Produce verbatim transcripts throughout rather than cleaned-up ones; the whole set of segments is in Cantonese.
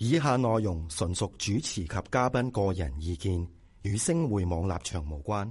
以下內容純屬主持及嘉賓個人意見，與星匯網立場無關。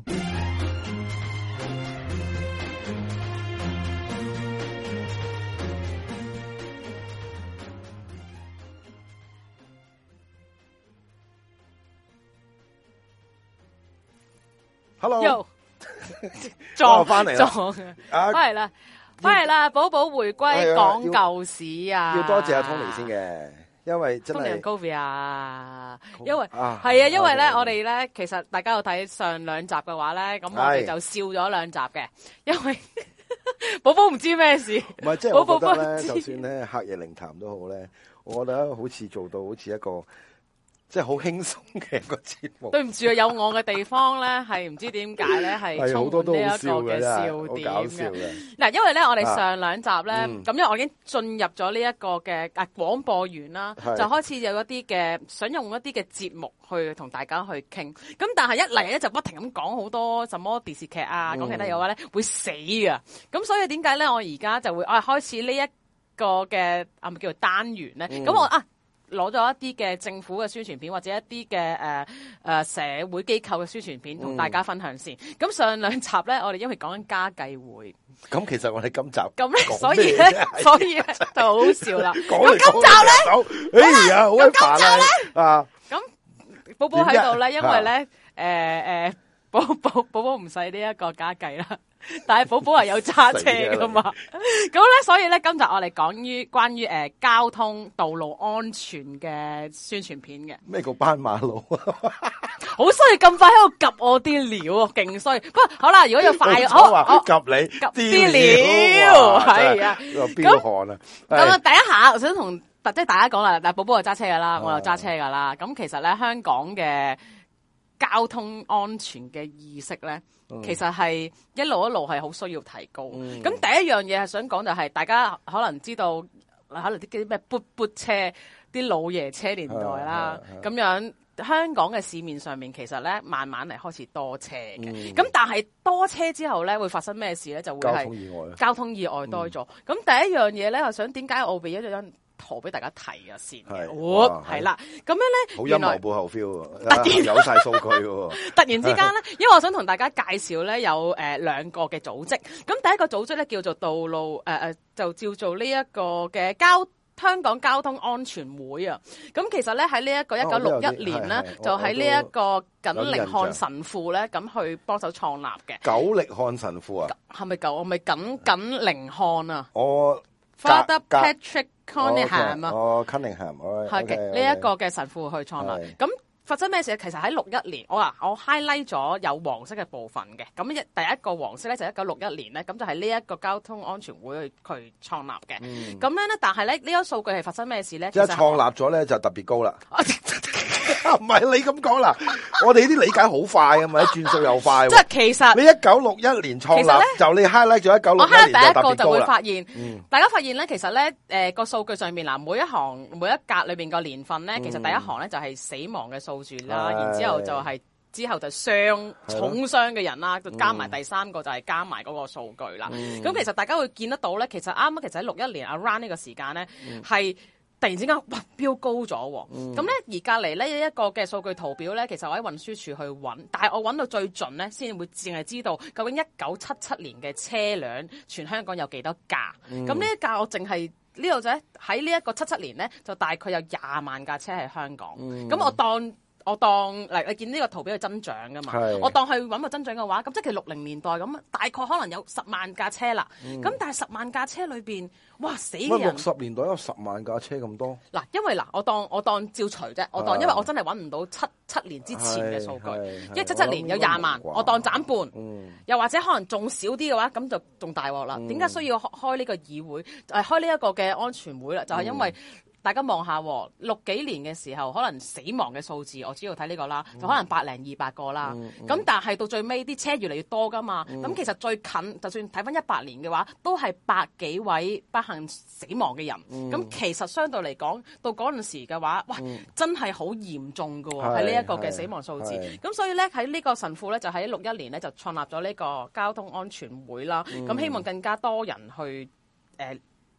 Hello， 撞翻嚟撞啊！ 翻嚟啦，翻嚟啦！寶寶回歸講舊史啊！ 要多謝阿 Tony 先嘅，因為真係 Tony 啊，因為係啊， 啊，因為咧，我哋咧，其實大家有睇上兩集嘅話咧，咁我哋就笑咗兩集嘅，因為寶寶唔知咩事， 唔係即係我覺得咧，就算咧客夜靈談都好咧，我覺得好似做到好似一個。即係好輕鬆嘅一個節目。對唔住啊，有我嘅地方咧，係唔知點解咧，係充滿呢一個嘅笑點嘅。嗱，因為咧，我哋上兩集咧，咁、嗯、因為我已經進入咗呢一個嘅啊廣播完啦，就開始有一啲嘅想用一啲嘅節目去同大家去傾。咁但係一嚟咧就不停咁講好多什麼電視劇啊，講其他嘅話咧會死㗎。咁所以點解咧？我而家就會啊開始呢一個嘅啊咪叫做單元咧。咁、嗯、我啊。攞咗一啲嘅政府嘅宣傳片或者一啲嘅誒誒社會機構嘅宣傳片同大家分享先。咁、嗯、上兩集咧，我哋因為講緊家計會。咁其實我哋今集咁咧，所以咧，所以咧就好笑啦。咁今集咧，哎呀，好煩啊！啊， 咁寶寶喺度咧，因為咧，誒誒，寶寶寶寶唔使呢一個家計啦。但係寶寶係有揸車噶嘛，咁咧所以咧今集我哋講於關於誒、呃、交通道路安全嘅宣傳片嘅。 咩叫斑馬路啊？ 好衰，咁快喺度及我啲料啊，勁衰。不過好啦，如果要快， 好我及你及啲料，係啊， 飆汗啊！ 咁啊，第一下我想同即係大家講啦，但係寶寶又揸車噶啦，我又揸車噶啦。咁其實咧香港嘅交通安全嘅意識咧。嗯、其實係一路一路係好需要提高。咁、嗯、第一樣嘢係想講就係大家可能知道，可能啲啲咩嘟嘟車、啲老爺車年代啦，咁樣香港嘅市面上面其實咧慢慢嚟開始多車嘅。咁、嗯、但係多車之後咧會發生咩事咧？就會係交通意外， 交通意外多咗。咁、嗯、第一樣嘢咧，我想點解我俾一張圖俾大家睇啊先嘅，係啦，咁樣咧， 好陰謀背後 feel，突然有晒數據喎。 突然之間咧，因為我想同大家介紹咧有誒兩、呃、個嘅組織，咁第一個組織咧叫做道路誒誒、呃，就叫做呢一個嘅交香港交通安全會啊。咁其實咧喺呢一個一九六一年咧，就喺呢一個耿寧漢神父咧咁去幫手創立嘅。 久力漢神父啊？ 係咪久？我咪耿耿寧漢啊？ 我 Father Patrick Cunningham 啊， 哦 Cunningham， 係嘅，呢一個嘅神父去創立。咁發生咩事？其實喺六一年，我話我 highlight 咗有黃色嘅部分嘅。咁一第一個黃色咧就一九六一年咧，咁就係呢一個交通安全會去佢創立嘅。咁、嗯、樣咧，但係咧呢個數據係發生咩事咧？ 即係創立咗咧就特別高啦。唔係你咁講啦，我哋呢啲理解好快啊嘛，轉數又快。 即係其實你一九六一年創立，就你 highlight 咗一九六一年就特別高啦。我 highlight 第一個就會發現， 嗯、大家發現咧，其實咧，誒個數據上面嗱，每一行每一格裏邊個年份咧，其實第一行咧就係死亡嘅數字啦，嗯、然之後就係、是、之後就傷重傷嘅人啦，就加埋第三個就係加埋嗰個數據啦。咁、嗯、其實大家會見得到咧，其實啱啱其實喺六一年 around 呢個時間咧係。嗯突然之間，哇，飆高咗喎！咁咧、嗯，而隔離咧一個嘅數據圖表咧，其實我喺運輸署去揾，但係我揾到最盡咧，先會淨係知道究竟一九七七年嘅車輛全香港有幾多架。咁呢、嗯、一架我淨係呢度就喺呢一個七七年咧，就大概有廿萬架車喺香港。咁、嗯、我當。我當嚟，你見呢個圖表係增長噶嘛？我當去揾個增長嘅話，咁即係六零年代咁，大概可能有十萬架車啦。咁、嗯、但係十萬架車裏邊，哇死嘅人！ 六十年代有十萬架車咁多？ 嗱，因為嗱，我當我當照除啫，我當因為我真係揾唔到七七年之前嘅數據，因為七七年有廿萬，我當斬半，嗯、又或者可能仲少啲嘅話，咁就仲大鑊啦。點解、嗯、需要開呢個議會？誒、呃，開呢一個嘅安全會啦，就係、是、因為。嗯大家望下，六幾年嘅時候，可能死亡嘅數字，我主要睇呢個啦，就可能百零二百個啦。咁、嗯嗯、但係到最尾啲車越嚟越多噶嘛，咁、嗯、其實最近就算睇翻一八年嘅話，都係百幾位不幸死亡嘅人。咁、嗯、其實相對嚟講，到嗰陣時嘅話，哇，嗯、真係好嚴重㗎喎，喺呢一個嘅死亡數字。咁所以咧，喺呢個神父咧，就喺六一年咧就創立咗呢個交通安全會啦。咁、嗯、希望更加多人去誒。呃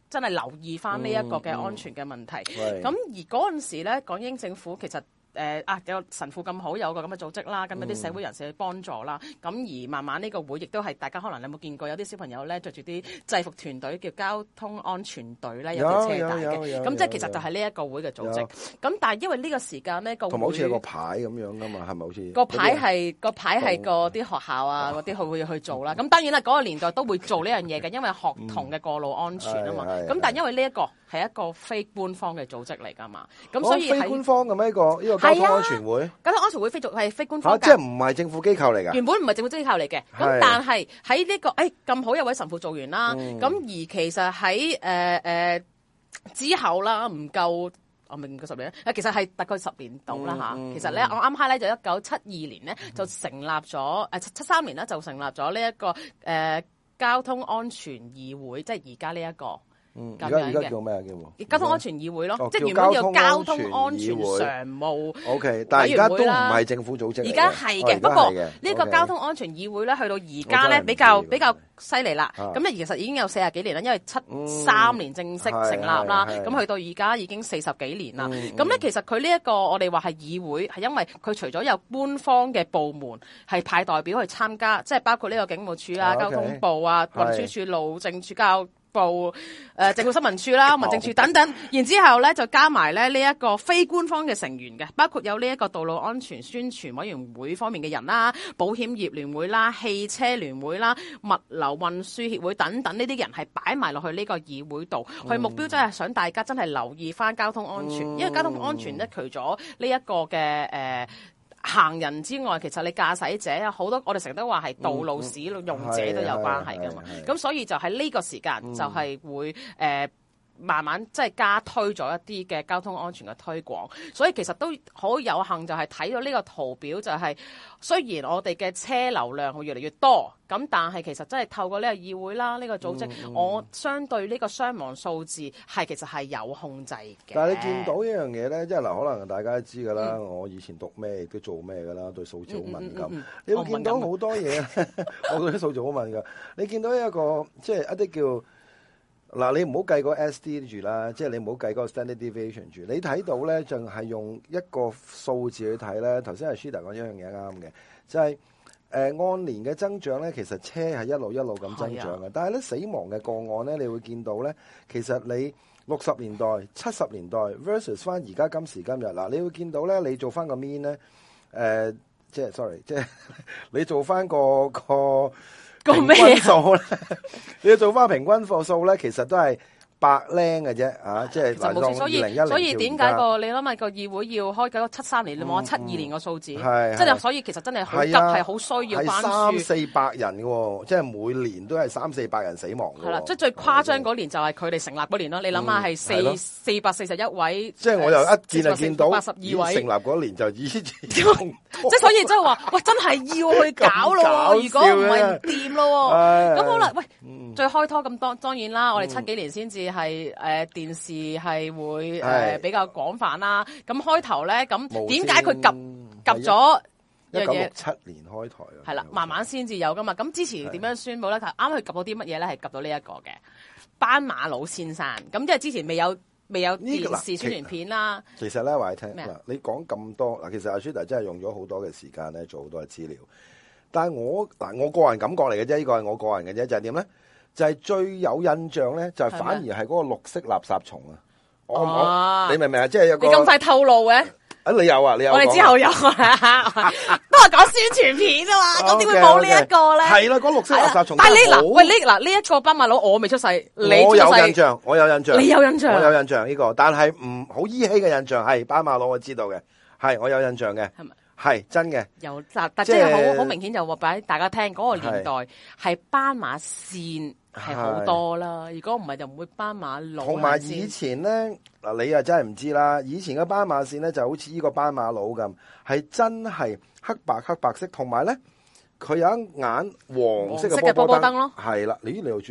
真係留意翻呢一個嘅安全嘅問題。咁、 嗯嗯、 而嗰陣時咧，港英政府其實。誒、呃、啊！有神父咁好，有個咁嘅組織啦，咁有啲社會人士去幫助啦，咁、嗯、而慢慢呢個會亦都係大家可能有冇見過，有啲小朋友咧着住啲制服團隊叫交通安全隊咧，有啲車帶嘅，咁即係其實就係呢一個會嘅組織。咁但係因為呢個時間呢個會同埋好似有個牌咁樣噶嘛，係咪好似？ 個牌係個牌係個啲學校啊嗰啲佢會去做啦。咁當然啦，嗰、那個年代都會做呢樣嘢嘅，因為學童嘅過路安全啊嘛。咁、嗯、但係因為呢、這、一個係一個非官方嘅組織嚟㗎嘛，咁所以、哦、 非官方嘅咩？呢、這個呢、這個交通安全會？ 交通安全會非係非官方、啊， 即係唔係政府機構嚟㗎？ 原本唔係政府機構嚟嘅，咁但係喺呢個誒咁好有位神父做完啦，咁、嗯、而其實喺誒誒之後啦，唔夠我唔夠十年啊，其實係大概十年度啦嚇。其實咧，我啱啱咧就一九七二年咧就成立咗誒七七三年咧就成立咗呢一個誒、呃、交通安全議會，即係而家呢一個。 嗯，而家而家叫咩啊？叫交通安全議會咯，即係原本叫交通安全常務。 O K，但係而家都唔係政府組織。 而家係嘅，不過呢個交通安全議會咧，去到而家咧比較比較犀利啦。咁咧其實已經有四十幾年啦，因為七三年正式成立啦。咁去到而家已經四十幾年啦。咁咧其實佢呢一個我哋話係議會，係因為佢除咗有官方嘅部門係派代表去參加，即係包括呢個警務處啊、交通部啊、運輸署、路政署、教部誒、呃、政府新聞處啦、民政處等等，然之後咧就加埋咧呢一個非官方嘅成員嘅，包括有呢一個道路安全宣傳委員會方面嘅人啦、保險業聯會啦、汽車聯會啦、物流運輸協會等等呢啲人係擺埋落去呢個議會度，佢、嗯、目標真係想大家真係留意翻交通安全，嗯、因為交通安全咧除咗呢一個嘅誒。呃行人之外，其實你駕駛者有好多，我哋成日都話係道路使用者都有關係㗎嘛。咁、嗯、所以就喺呢個時間就係會誒、嗯呃、慢慢即係加推咗一啲嘅交通安全嘅推廣。所以其實都好有幸就係睇到呢個圖表，就係雖然我哋嘅車流量會越嚟越多，咁但係其實真係透過呢個議會啦，呢、呢個組織，嗯嗯、我相對呢個傷亡數字係其實係有控制嘅。 但係你見到一樣嘢咧，即係嗱，可能大家都知㗎啦、嗯。我以前讀咩亦都做咩㗎啦，對數字好敏感。嗯嗯嗯、你會見到好多嘢，我對啲數字好敏感。你見到一個即係一啲叫嗱，你唔好計個 S D 住啦，即係你唔好計嗰個 standard deviation 住。你睇到咧，就係用一個數字去睇咧。頭先阿 Shida 講一樣嘢啱嘅，就係、是。誒、呃、按年嘅增長咧，其實車係一路一路咁增長嘅、啊，但係咧死亡嘅個案咧，你會見到咧，其實你六十年代、七十年代 versus 翻而家今時今日嗱，你會見到咧，你做翻個 mean 咧，誒、呃，即係 sorry，即係你做翻個個平均數咧，你要做翻平均貨數咧，其實都係百零嘅啫，啊，即係嗱，當二零一零所以點解個你諗下個議會要開緊個七三年，嗯、你望下七二年個數字，嗯、真係所以其實真係好急，係好需要關注。三四百人嘅，即係每年都係三四百人死亡嘅。係啦，即係最誇張嗰年就係佢哋成立嗰年咯。你諗下係四四百四十一位， 即係我又一見就見到八十二位成立嗰年就已經即係所以即係話，喂，真係要去搞咯，如果唔係唔掂咯。咁好啦，喂，最開拖咁當當然啦，我哋七幾年先至。係誒、呃、電視係會誒、呃、比較廣泛啦。咁開頭咧，咁點解佢及及咗一九六七年開台啊？ 係啦，慢慢先至有噶嘛。咁之前點樣宣佈咧？啱啱佢及到啲乜嘢咧？係及到呢一個嘅斑馬佬先生。咁即係之前未有未有電視宣傳片啦。 其實咧話你聽嗱，你講咁多嗱，其實阿 Shida 真係用咗好多嘅時間咧，做好多嘅資料。但係我嗱，我個人感覺嚟嘅啫，呢、這個係我個人嘅啫，就係點咧？就係、是、最有印象咧，就係、是、反而係嗰個綠色垃圾蟲啊！我我你明唔明啊？即係有個你咁快透露嘅？ 啊，你有啊？你有我哋之後有啊，都係講宣傳片啊嘛，咁點會冇呢一個咧？係啦，嗰綠色垃圾蟲。 但係你嗱，喂，呢嗱呢一個斑馬佬，我未出世，你我有印象，我有印象， 你有印象， 我有印象呢、這個，但係唔好依稀嘅印象係斑馬佬，我知道嘅，係我有印象嘅，係咪？係真嘅， 有但但即係好好明顯就話俾大家聽，嗰、那個年代係斑馬線係好多啦。如果唔係就唔會斑馬佬。同埋以前咧嗱，你又真係唔知啦。以前嘅斑馬線咧就好似呢個斑馬佬咁，係真係黑白黑白色，同埋咧佢有一眼黃色嘅波波燈咯。係啦，你你又知嘅？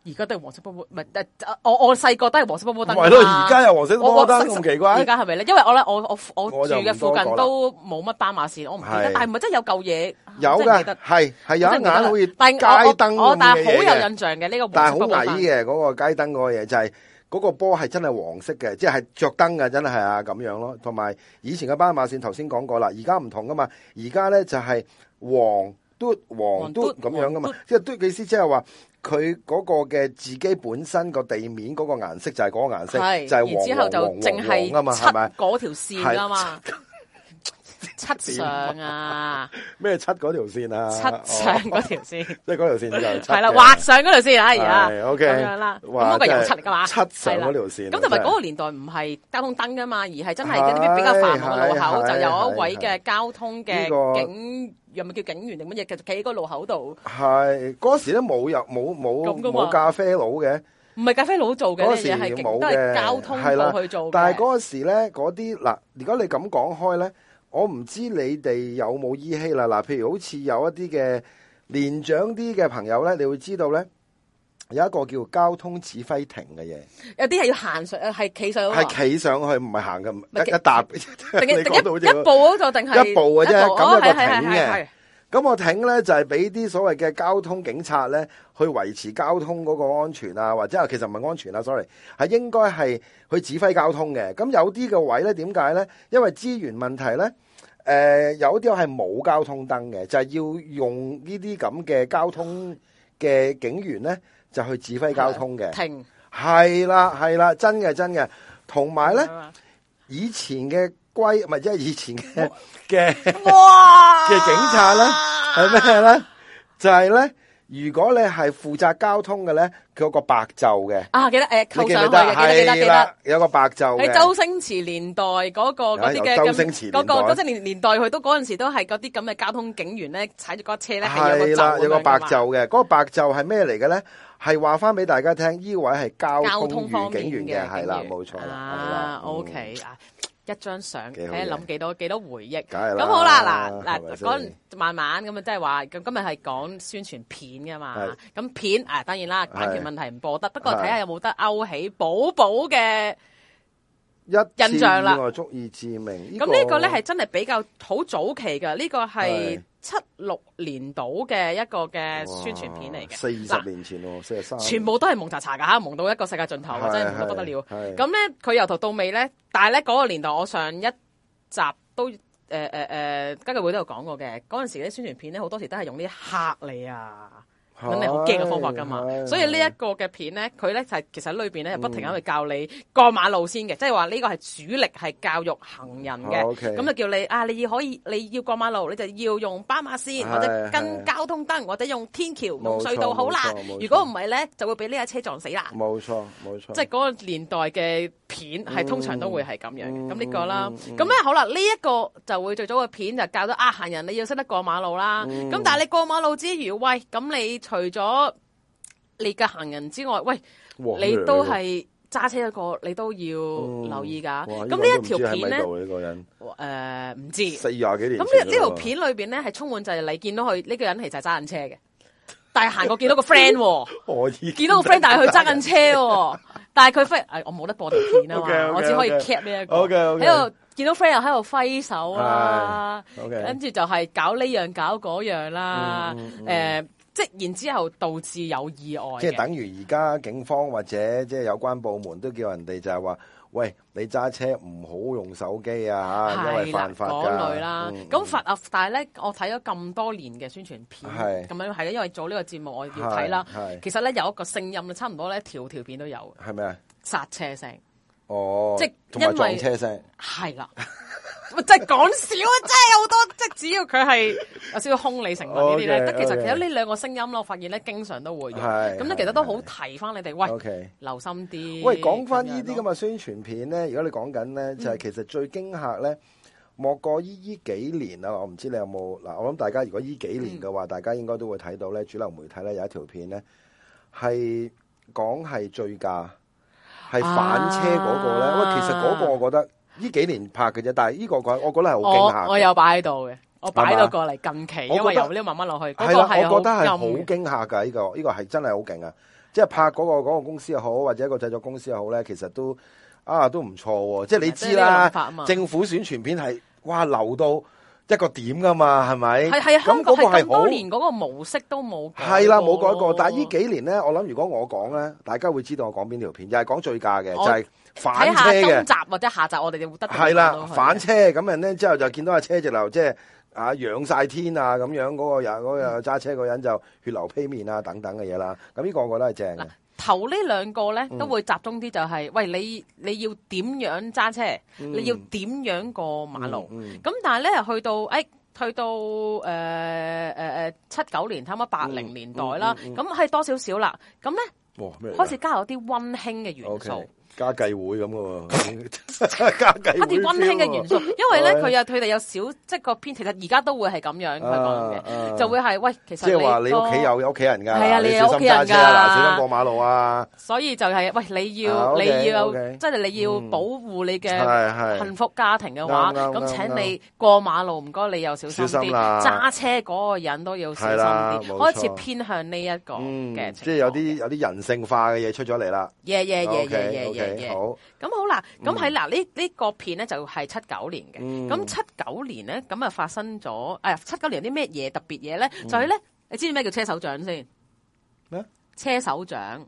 而家都係黃色波波，唔係誒，我我細個都係黃色波波燈。 係咯，而家有黃色波波燈咁奇怪。 而家係咪咧？因為我咧，我我我我住嘅附近都冇乜斑馬線，我唔記得。但係唔係真係有嚿嘢？ 有㗎，係係有一眼好似街燈咁嘅嘢。 我但係好有印象嘅呢個黃色波波燈。 但係好矮嘅嗰個街燈嗰個嘢就係。嗰個波係真係黃色嘅，即係着燈嘅，真係係啊咁樣咯。同埋以前嘅斑馬線頭先講過啦，而家唔同噶嘛，而家咧就係黃嘟黃嘟咁樣噶嘛，即係嘟嘅意思即係話佢嗰個嘅自己本身個地面嗰個顏色就係嗰個顏色，就係黃黃黃黃啊嘛，係咪？ 嗰條線啊嘛。七上啊！ 咩七嗰條線啊？ 七上嗰條線， 即係嗰條線就係七。 係啦，畫上嗰條線啊！而家 OK 咁樣啦，咁嗰個油漆嚟噶嘛？ 七上嗰條線。 咁同埋嗰個年代唔係交通燈噶嘛，而係真係嗰啲比較繁忙嘅路口，就有一位嘅交通嘅警，又咪叫警員定乜嘢？其實企喺個路口度。 係嗰時都冇入冇冇冇咖啡佬嘅。 唔係咖啡佬做嘅呢嘢，係都係交通部去做嘅。 但係嗰時咧，嗰啲嗱，如果你咁講開咧。我唔知你哋有冇依稀啦，嗱，譬如好似有一啲嘅年長啲嘅朋友咧，你會知道咧，有一個叫交通指揮亭嘅嘢， 有啲係要行上，係企上， 係企上去，唔係行嘅，一一搭， 定一一步嗰度定係一步嘅啫，咁有個亭嘅。咁我艇咧就係俾啲所謂嘅交通警察咧去維持交通嗰個安全啊，或者係其實唔係安全啊 ，sorry， 係應該係去指揮交通嘅。咁有啲嘅位咧點解咧？因為資源問題咧，誒、呃、有啲係冇交通燈嘅，就係、是、要用呢啲咁嘅交通嘅警員咧就去指揮交通嘅。停係啦係啦，真嘅真嘅，同埋咧以前嘅。龜唔係即係以前嘅嘅嘅警察咧係咩咧？就係、是、咧，如果你係負責交通嘅咧，佢有個白袖嘅啊，記得誒，扣上去嘅，記得記得記得， 有個白袖嘅。喺周星馳年代嗰個嗰啲嘅周星馳嗰個周星年年代，佢都嗰陣時都係嗰啲咁嘅交通警員咧，踩住嗰車咧係啦，有個白袖嘅。嗰個白袖係咩嚟嘅咧？係話翻俾大家聽，呢位係交通與警員嘅，係啦，冇錯啦。 啊 ，OK 啊。一張相，睇下諗幾多幾多回憶。 咁好啦，嗱嗱講慢慢咁啊，即係話咁今日係講宣傳片噶嘛。咁片啊，當然啦，版權問題唔播得。不過睇下有冇得勾起寶寶嘅印象啦。 一足以致命。 咁呢個咧係真係比較好早期嘅，呢個係七六年度嘅一個嘅宣傳片嚟嘅。 四十年前喎，四十三。 全部都係蒙查查噶嚇，蒙到一個世界盡頭，真係蒙到不得了。咁咧，佢由頭到尾咧，但係咧嗰個年代，我上一集都誒誒誒，家計會都有講過嘅。嗰陣時啲宣傳片咧，好多時都係用啲嚇你啊，等你好驚嘅方法噶嘛。所以呢一個嘅片咧，佢咧就係其實裏邊咧係不停喺度教你過馬路先嘅，即係話呢個係主力係教育行人嘅。咁就叫你啊，你要可以你要過馬路，你就要用斑馬線或者跟交通燈或者用天橋用隧道好啦。如果唔係咧，就會俾呢架車撞死啦。 冇錯冇錯。 即係嗰個年代嘅片係通常都會係咁樣嘅。咁呢個啦，咁咧好啦，呢一個就會最早嘅片就教咗啊行人你要識得過馬路啦。咁但係你過馬路之餘，喂咁你。除咗你嘅行人之外，喂，你都係揸車一個，你都要留意噶。咁呢一條片咧，誒唔知四廿幾年。 咁呢呢條片裏邊咧係充滿就係你見到佢呢個人其實係揸緊車嘅，但係行過見到個 friend，見到個 friend，但係佢揸緊車，但係佢揮誒我冇得播條片啊嘛，我只可以 cap 呢一個喺度見到 friend 又喺度揮手啦，跟住就係搞呢樣搞嗰樣啦，誒。即然之後導致有意外， 即係等於而家警方或者即係有關部門都叫人哋就係話，喂，你揸車唔好用手機啊嚇，因為犯法㗎。嗰類啦，咁罰啊！但係咧，我睇咗咁多年嘅宣傳片，咁樣係咧，因為做呢個節目我要睇啦。其實咧有一個聲音咧，差唔多咧條條片都有。係咪啊？剎車聲。哦。即係因為撞車聲。係啦。真係講笑啊！真係好多，即係只要佢係有少少空理成分呢啲咧，得、okay, 其實其實呢兩個聲音咯，我發現咧經常都會用。咁咧其實都好提翻你哋，喂，okay, 留心啲。 喂，講翻呢啲咁嘅宣傳片咧，如果你講緊咧，就係、是、其實最驚嚇咧，莫過依依幾年啊！我唔知你有冇嗱，我諗大家如果依幾年嘅話，嗯、大家應該都會睇到咧，主流媒體咧有一條片咧係講係醉駕，係反車嗰個咧。喂、啊，其實嗰個我覺得。呢幾年拍嘅啫，但係呢個我我覺得係好驚嚇。 我有擺喺度嘅，我擺到過嚟近期，因為由呢慢慢落去。係啦， 我覺得係好驚嚇㗎。呢個呢個係真係好勁啊！ 即係拍嗰個嗰個公司又好，或者一個製作公司又好咧，其實都啊都唔錯喎。即係你知啦，政府宣傳片係哇流到一個點噶嘛，係咪？係係香港係咁多年嗰個模式都冇改過。 係啦，冇改過。但係呢幾年咧，我諗如果我講咧，大家會知道我講邊條片，又係講醉駕嘅，就係反車嘅。睇下今集或者下集，我哋就會得。 係啦，反車咁人咧之後就見到架車直流，即係。啊，仰晒天啊，咁樣嗰個人嗰個揸車嗰人就血流披面啊，等等嘅嘢啦。咁呢個我覺得係正嘅。 頭呢兩個咧都會集中啲，就係、是嗯、喂你你要點樣揸車，嗯、你要點樣過馬路。咁、嗯嗯、但係咧去到誒、哎、去到誒誒誒七九年，差唔多八零年代啦，咁、嗯、係、嗯嗯、多少少啦。咁咧開始加入啲溫馨嘅元素。Okay. 家計會咁嘅喎，家計會一啲溫馨嘅元素，因為咧佢有佢哋有少即係個編，其實而家都會係咁樣佢講嘅，就會係喂，其實即係話你屋企有有屋企人㗎， 係啊，你有屋企人㗎， 嗱，小心過馬路啊！ 所以就係喂，你要你要即係你要保護你嘅幸福家庭嘅話，咁請你過馬路唔該，你又小心啲，揸車嗰個人都要小心啲，開始偏向呢一個嘅， 即係有啲有啲人性化嘅嘢出咗嚟啦。 耶耶耶耶耶耶！ 好， 咁好啦，咁喺嗱呢呢個片咧就係七九年嘅，咁七九年咧咁啊發生咗，誒七九年有啲咩嘢特別嘢咧？就係咧，你知唔知咩叫車手獎先？ 咩？ 車手獎，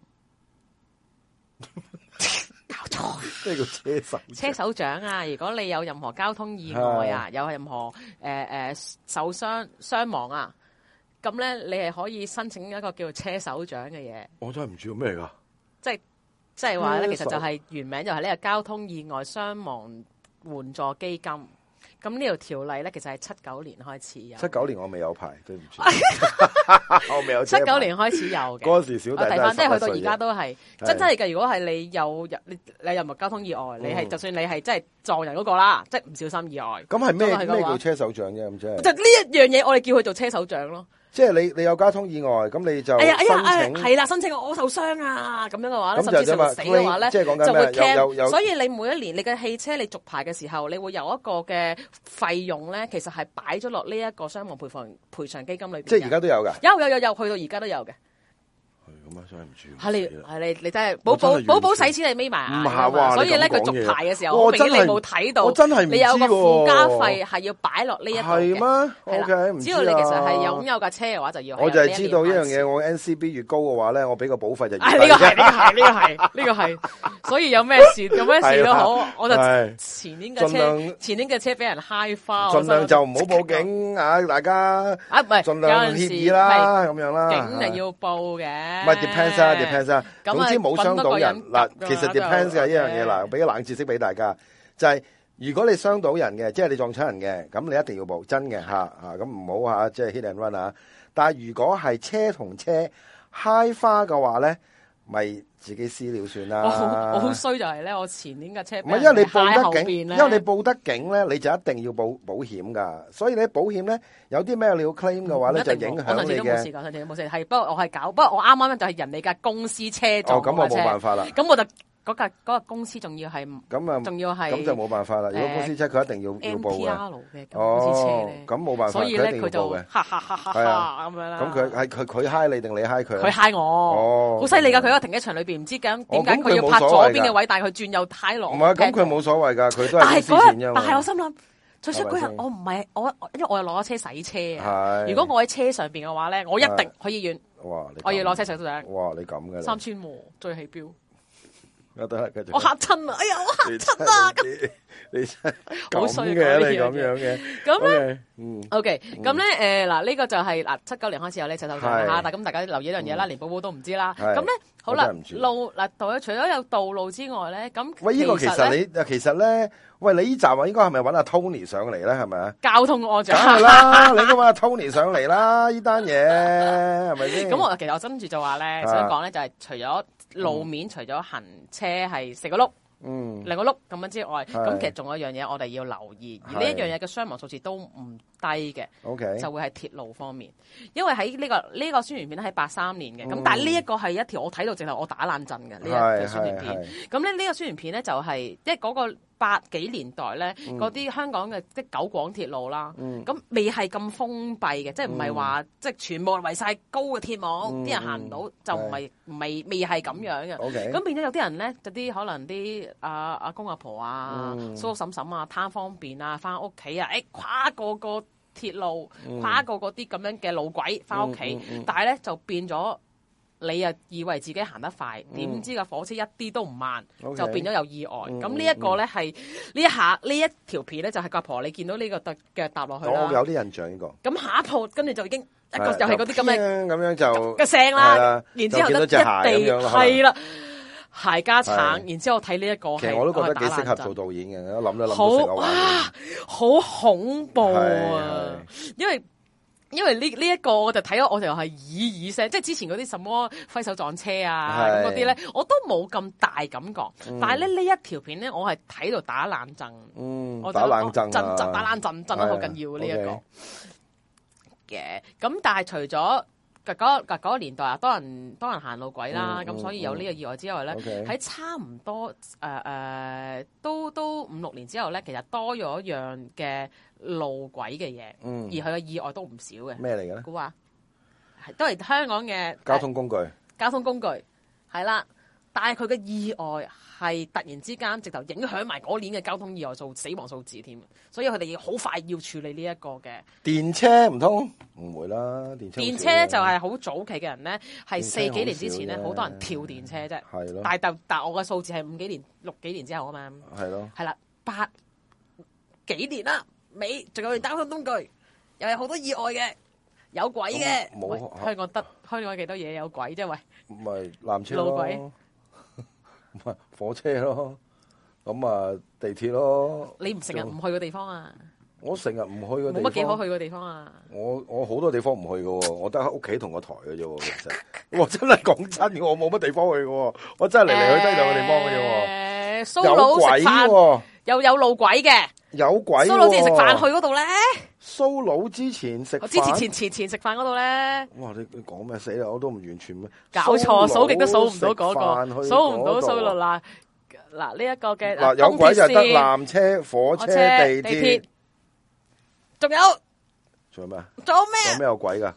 搞錯， 咩叫車手？ 車手獎啊！如果你有任何交通意外啊，有任何誒誒受傷傷亡啊，咁咧你係可以申請一個叫做車手獎嘅嘢。 我真係唔知咩嚟㗎，即係。 即係話咧，其實就係原名就係呢個交通意外傷亡援助基金。咁呢條條例咧，其實係七九年開始有。 七九年我未有牌，對唔住。我未有。 七九年開始有嘅。 嗰時小弟都係十歲。 即係去到而家都係真真係嘅。如果係你有你你任何交通意外，嗯、你係就算你係真係撞人嗰個啦，即係唔小心意外。咁係咩咩叫車手獎啫？咁即係。 就呢一樣嘢，我哋叫佢做車手獎咯。 即係你你有交通意外，咁你就申請。哎呀哎呀， 係啦，申請我受傷啊，咁樣嘅話咧，甚至乎死嘅話咧， 就會 claim。所以你每一年你嘅汽車你續牌嘅時候，你會有一個嘅費用咧，其實係擺咗落呢一個傷亡賠償賠償基金裏邊。 即係而家都有㗎。 有有有有，去到而家都有嘅。 咁啊，真係唔知。 係你係你你真係寶寶寶寶使錢你眯埋眼，所以咧佢續牌嘅時候，我明顯你冇睇到， 我真係唔知喎。 你有個附加費係要擺落呢一度嘅。 係咩？O K，唔知啊。 只要你其實係擁有架車嘅話，就要。 我就係知道一樣嘢，我 N C B 越高嘅話咧，我俾個保費就越低。 呢個係呢個係呢個係呢個係，所以有咩事有咩事都好，我就前年嘅車前年嘅車俾人揩花， 盡量就唔好報警啊！大家啊唔係， 盡量協議啦，咁樣啦。 警係要報嘅。 唔係 depends 啊 depends 啊，總之冇傷到人嗱。其實 depends 嘅呢樣嘢嗱，俾個冷知識俾大家，就係如果你傷到人嘅，即係你撞親人嘅，咁你一定要報真嘅嚇嚇，咁唔好嚇即係 hit and run 啊。但係如果係車同車揩花嘅話咧，咪自己私了算啦。 我好我好衰就係咧，我前年嘅車唔係因為你報得警，因為你報得警咧，你就一定要報保險㗎。所以你保險咧有啲咩你要 claim 嘅話咧，就影響你嘅。我上次都冇事㗎，上次都冇事。係不過我係搞，不過我啱啱就係人哋架公司車撞架車。哦，咁我冇辦法啦。咁我就。嗰架嗰個公司仲要係咁啊，仲要係咁就冇辦法啦。如果公司車佢一定要要報嘅。M P R 嘅公司車咧，咁冇辦法，所以咧佢就哈哈哈哈哈咁樣啦。咁佢係佢佢嗨你定你嗨佢？佢嗨我。哦，好犀利㗎！佢喺個停車場裏邊，唔知咁點解佢要拍左邊嘅位，但係佢轉右嗨落。唔係，咁佢冇所謂㗎，佢都係公司錢啫嘛。但係我心諗，最衰嗰日我唔係我，因為我又攞咗車洗車啊。如果我喺車上邊嘅話咧，我一定去醫院。哇！我要攞車洗車獎。哇！你咁嘅三千喎，最起標。我得啦，繼續。我嚇親啊！哎呀，我嚇親啊！咁你真係好衰嘅，你咁樣嘅。咁咧，嗯，OK，咁咧，誒嗱，呢個就係嗱七九年開始有呢車手獎嚇，但係咁大家留意一樣嘢啦，連寶寶都唔知啦。咁咧，好啦，路嗱，除咗有道路之外咧，咁喂，呢個其實你其實咧，喂，你呢集啊，應該係咪揾阿 Tony 上嚟咧？係咪啊？交通安全。梗係啦，你應該揾阿 Tony 上嚟啦，呢單嘢係咪先？咁我其實我跟住就話咧，想講咧就係除咗路面，除咗行車係四個轆，嗯，兩個轆咁樣之外，咁其實仲有一樣嘢我哋要留意，而呢一樣嘢嘅傷亡數字都唔低嘅。 OK， 就會係鐵路方面，因為喺呢、這個呢、這個宣傳片咧喺八三年嘅，咁、嗯、但係呢一個係一條我睇到直頭我打冷震嘅呢一條宣傳片。咁咧呢個宣傳片咧就係、是、即係嗰個八幾年代咧嗰啲香港嘅即係九廣鐵路啦，咁、嗯、未係咁封閉嘅，即係唔係話即係全部圍晒高嘅鐵網，啲、嗯、人行唔到，就唔係唔係未係咁樣嘅。咁、okay. 變咗有啲人咧，就啲可能啲阿阿公阿婆啊、嗯、叔叔嬸嬸啊貪方便啊，翻屋企啊，誒跨過個鐵路，跨過嗰啲咁樣嘅路軌翻屋企，但係咧就變咗你又以為自己行得快，點、嗯、知個火車一啲都唔慢，okay. 就變咗有意外。咁、嗯、呢一個咧係呢一下呢一條片咧就係個婆，你見到呢個特嘅搭落去啦。 我有啲印象呢、這個。咁下一鋪跟住就已經一個又係嗰啲咁嘅咁樣就嘅聲啦，然之後得一地係啦。鞋加橙，然之後睇呢一個，其實我都覺得幾適合做導演嘅，我諗都諗好到成個畫面， 好恐怖啊！因為因為呢呢一個我就睇咗，我就係耳耳聲，即係之前嗰啲什麼揮手撞車啊咁嗰啲咧，我都冇咁大感覺。嗯、但係咧呢一條片咧，我係睇到打冷震， 嗯， 我打冷震、啊， 震震打冷震，震得好緊要呢一個嘅。咁但係除咗嗰嗰個年代啊，多人多人行路軌啦，咁、嗯、所以有呢個意外之外咧，喺、okay. 差唔多誒誒、呃呃，都都五六年之後咧，其實多咗一樣嘅路軌嘅嘢，而佢嘅意外都唔少嘅。咩嚟嘅咧？估下，係都係香港嘅交通工具。呃、交通工具係啦，但係佢嘅意外係突然之間直頭影響埋嗰年嘅交通意外數死亡數字添，所以佢哋要好快要處理呢一個嘅電車唔通唔會啦，電車電車咧就係好早期嘅人咧，係四幾年之前咧，好多人跳電車啫， 係咯。 但係但但我嘅數字係五幾年、六幾年之後啊嘛， 係咯， 係啦，八幾年啦，尾仲有交通工具，又有好多意外嘅，有軌嘅，冇香港得香港幾多嘢有軌啫？喂， 唔係纜車路軌， 唔係火車咯，咁啊地鐵咯。 你唔成日唔去嘅地方啊？ 我成日唔去嘅地方， 冇乜幾好去嘅地方啊！ 我我好多地方唔去嘅，我得喺屋企同個台嘅啫。其實我真係講真嘅，我冇乜地方去嘅，我真係嚟嚟去去都係兩個地方嘅啫。 誒，蘇佬食飯又有路軌嘅， 有軌。 蘇佬之前食飯去嗰度咧， 蘇佬之前食， 我之前前前前食飯嗰度咧。 哇！你你講咩死啦？我都唔完全咩。 搞錯，數極都數唔到嗰個，數唔到蘇佬嗱嗱呢一個嘅嗱有軌就得纜車、火車、地鐵。 仲有， 仲有咩啊？ 仲有咩？ 有咩有軌噶？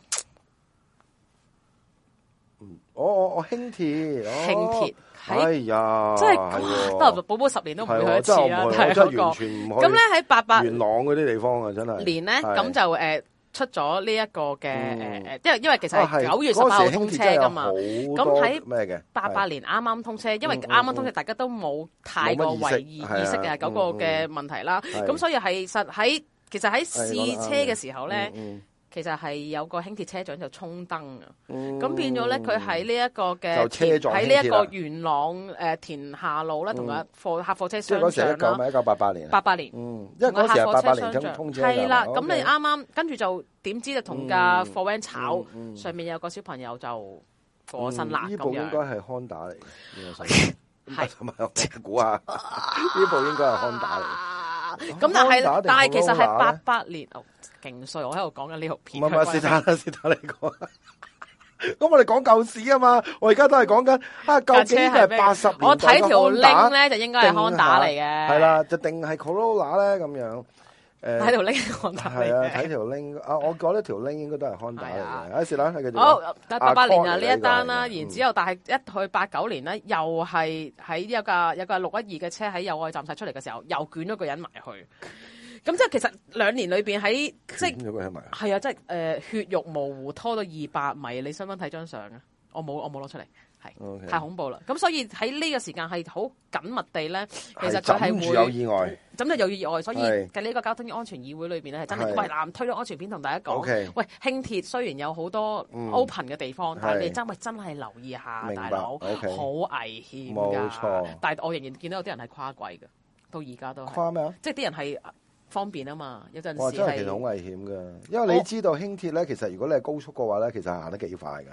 嗯，我我我輕鐵， 輕鐵， 哎呀， 真係得寶寶十年都唔會去一次啊！ 係真係完全唔去。 咁咧喺八八元朗嗰啲地方啊，真係年咧，咁就誒出咗呢一個嘅誒誒，因為因為其實係九月十八號通車噶嘛。咁喺咩嘅？ 八八年啱啱通車，因為啱啱通車，大家都冇太過為意意識嘅嗰個嘅問題啦。咁所以係實喺。其實喺試車嘅時候咧、嗯嗯，其實係有個輕鐵車長就衝燈啊，咁、嗯、變咗咧佢喺呢一個嘅喺呢一個元朗誒、呃、田下路咧，同個貨客貨車相撞啦。即係嗰時一九咪一九八八年。八八年，嗯，因為嗰時係八八年通通車。係啦，咁你啱啱跟住就點知就同架貨 van 炒、嗯嗯，上面有個小朋友就過身啦咁樣。呢部應該係康打嚟嘅，係同埋我估下，呢部應該係康打嚟。咁但係但係其實係八八年哦，勁衰！我喺度講緊呢套片。唔係唔係，是但啦，是但你講。咁我哋講舊史啊嘛，我而家都係講緊啊，究竟係八十年代嘅康打，我睇條 link 咧就應該係康打嚟嘅。係啦，就定係 Corolla 咧咁樣。誒，睇條 link 康打嚟嘅。係啊，睇條 link 啊，我覺得條 link 應該都係康打嚟嘅。啊，是但，係繼續。好，八八年啊呢一單啦，然之後但係一去八九年咧，又係喺有架有架六一二嘅車喺友愛站晒出嚟嘅時候，又捲咗個人埋去。咁即係其實兩年裏邊喺即係係啊，即係誒血肉模糊拖到二百米，你想唔想睇張相啊？我冇我冇攞出嚟。係、okay. 太恐怖啦！咁所以喺呢個時間係好緊密地咧，其實佢係會有意外，咁就有意外。所以喺呢個交通安全議會裏邊咧，係真係喂嗱，推咗安全片同大家講。Okay. 喂，輕鐵雖然有好多 open 嘅地方，嗯、但係你真係真係留意下，大佬好、okay. 危險㗎。冇錯，但係我仍然見到有啲人係跨軌嘅，到而家都跨咩啊？即係啲人係方便啊嘛，有陣時係真係其實好危險㗎，因為你知道輕鐵咧，其實如果你係高速嘅話咧，其實行得幾快㗎。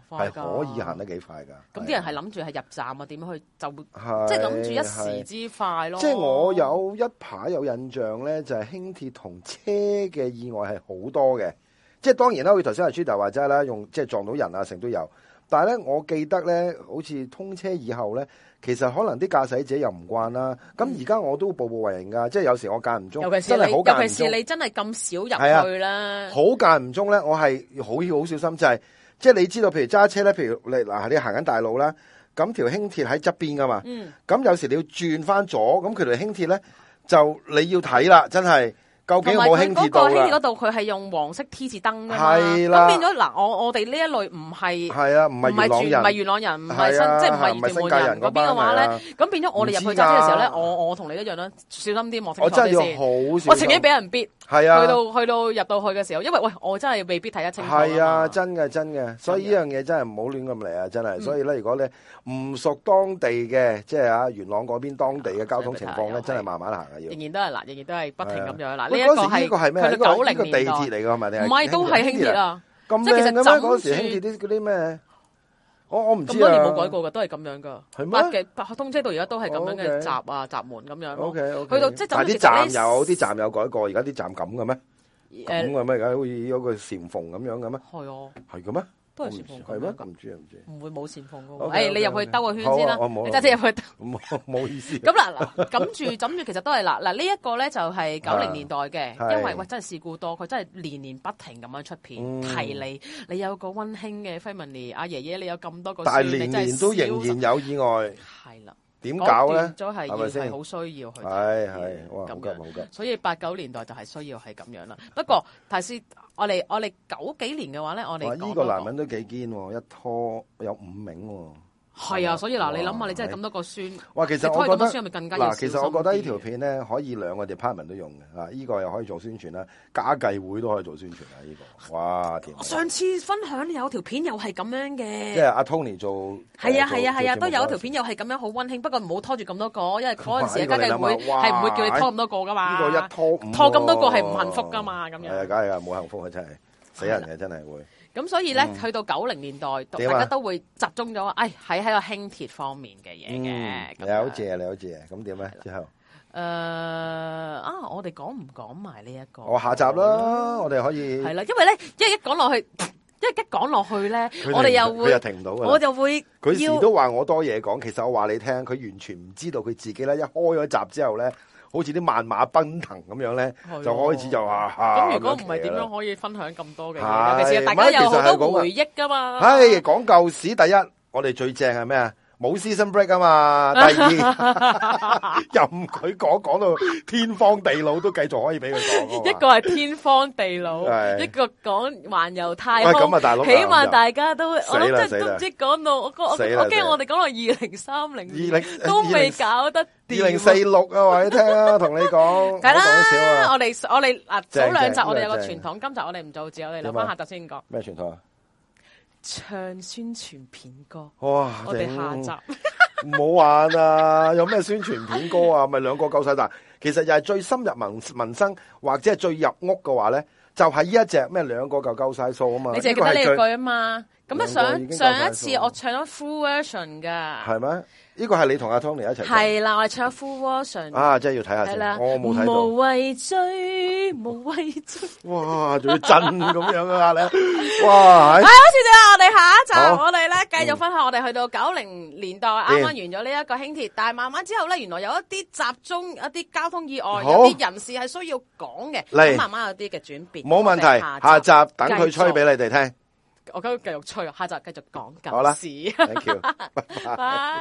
快㗎， 係可以行得幾快㗎。 咁啲人係諗住係入站啊，點樣去就即係諗住一時之快咯。 即係我有一排有印象咧，就係輕鐵同車嘅意外係好多嘅。即係當然啦，好似頭先阿 Gina 話齋啦，用即係撞到人啊，成都有。但係咧，我記得咧，好似通車以後咧，其實可能啲駕駛者又唔慣啦。咁而家我都步步為營㗎，即係有時我間唔中， 尤其是你， 真係好間唔中， 尤其是你真係咁少入去啦， 好間唔中咧，我係好要好小心，就係即係你知道，譬如揸車咧，譬如你嗱你行緊大路啦，咁條輕鐵喺側邊㗎嘛，咁、嗯、有時你要轉翻左，咁佢條輕鐵咧就你要睇啦，真係。究竟有冇輕鐵到啦？ 同埋佢嗰個輕鐵嗰度，佢係用黃色 T 字燈㗎嘛。 係啦。 咁變咗嗱，我我哋呢一類唔係係啊，唔係元朗人， 唔係元朗人，唔係新，即係唔係屯門人嗰邊嘅話咧，咁變咗我哋入去揸車嘅時候咧，我我同你一樣啦，小心啲望清楚啲先。 我真係要好小心。 我曾經俾人逼， 係啊， 去到去到入到去嘅時候，因為喂，我真係未必睇得清楚。 係啊，真嘅真嘅，所以呢樣嘢真係唔好亂咁嚟啊！真係，所以咧，如果你唔熟當地嘅，即係啊元朗嗰邊當地嘅交通情況咧，真係慢慢行啊要。 仍然都係嗱，仍然都係不停咁樣嗱，呢一個係。 佢九零年代地鐵嚟噶係咪？ 唔係都係輕鐵啊！ 咁即係其實嗰時輕鐵啲嗰啲咩？我我唔知啊。咁多年冇改過嘅，都係咁樣噶。 係咩？ 八嘅八通車到而家都係咁樣嘅閘啊閘門咁樣。 O K O K。 去到即係但係啲站有啲站有改過，而家啲站咁嘅咩？咁嘅咩？而家好似有個禪縫咁樣嘅咩？ 係啊。係嘅咩？ 都係禪縫係咩？唔知啊唔知。 唔會冇禪縫嘅喎。誒，你入去兜個圈先啦。你揸車入去。 冇意思。 咁嗱嗱，諗住諗住，其實都係嗱嗱呢一個咧，就係九零年代嘅，因為喂真係事故多，佢真係年年不停咁樣出片提你，你有個溫馨嘅 family，阿爺爺你有咁多個， 但係年年都仍然有意外。係啦。點搞咧？ 咗係係係好需要去。 係係哇，好急好急。 所以八九年代就係需要係咁樣啦。不過頭先我哋我哋九幾年嘅話咧，我哋呢個男人都幾堅喎，一拖有五名喎。 係啊，所以嗱，你諗下，你真係咁多個孫。 哇，其實我覺得嗱， 其實我覺得呢條片咧可以兩個 department 都用嘅，啊，呢個又可以做宣傳啦，家計會都可以做宣傳啊，呢個。哇，掂！ 上次分享有條片又係咁樣嘅。 即係阿 Tony 做。 係啊係啊係啊，都有條片又係咁樣好溫馨，不過唔好拖住咁多個，因為嗰陣時家計會係唔會叫你拖咁多個噶嘛。 呢個一拖五。 拖咁多個係唔幸福噶嘛，咁樣。 係啊，梗係啊，冇幸福啊，真係死人嘅，真係會。 咁所以咧，去到九零年代，大家都會集中咗，誒喺喺個輕鐵方面嘅嘢嘅。 你好謝，你好謝，咁點咧？之後， 誒啊！我哋講唔講埋呢一個？ 我下集啦，我哋可以係啦，因為咧，因為一講落去，因為一講落去咧，我哋又會， 佢又停唔到㗎。我就會， 佢時都話我多嘢講，其實我話你聽，佢完全唔知道佢自己咧，一開咗集之後咧。好似啲萬馬奔騰咁樣咧，就開始就話咁。如果唔係點樣可以分享咁多嘅嘢？尤其是大家有好多回憶噶嘛。 係講舊史，第一我哋最正係咩啊？冇 season break 啊嘛。第二任佢講講到天荒地老都繼續可以俾佢講。一個係天荒地老，一個講環遊太空。 咁啊，大佬， 起碼大家都我諗真係都唔知講到我我我驚我哋講到二零三零年都未搞得。 二零四六啊，話你聽啊，同你講。 係啦，我哋我哋嗱早兩集我哋有個傳統，今集我哋唔做字，我哋留翻下集先講。 咩傳統啊？ 唱宣傳片歌。 哇！ 我哋下集唔好玩啊！有咩宣傳片歌啊？咪兩個夠晒大。其實又係最深入民民生，或者係最入屋嘅話咧，就係呢一隻咩兩個夠夠晒數啊嘛。 你淨係記得呢句啊嘛？咁啊上上一次我唱咗 full version 噶。 係咩？呢個係你同阿 Tony 一齊。 係啦，我哋唱 full version。 啊，真係要睇下先，我冇睇到。 無謂追，無謂追。 哇，仲要震咁樣啊你！哇，係。 好，好似點啊？我哋下一集我哋咧繼續分享，我哋去到九零年代啱啱完咗呢一個輕鐵，但係慢慢之後咧，原來有一啲集中一啲交通意外，有啲人士係需要講嘅，咁慢慢有啲嘅轉變。 冇問題，下集等佢吹俾你哋聽。 我今日繼續吹，下集繼續講舊事。 好啦，thank you，拜拜。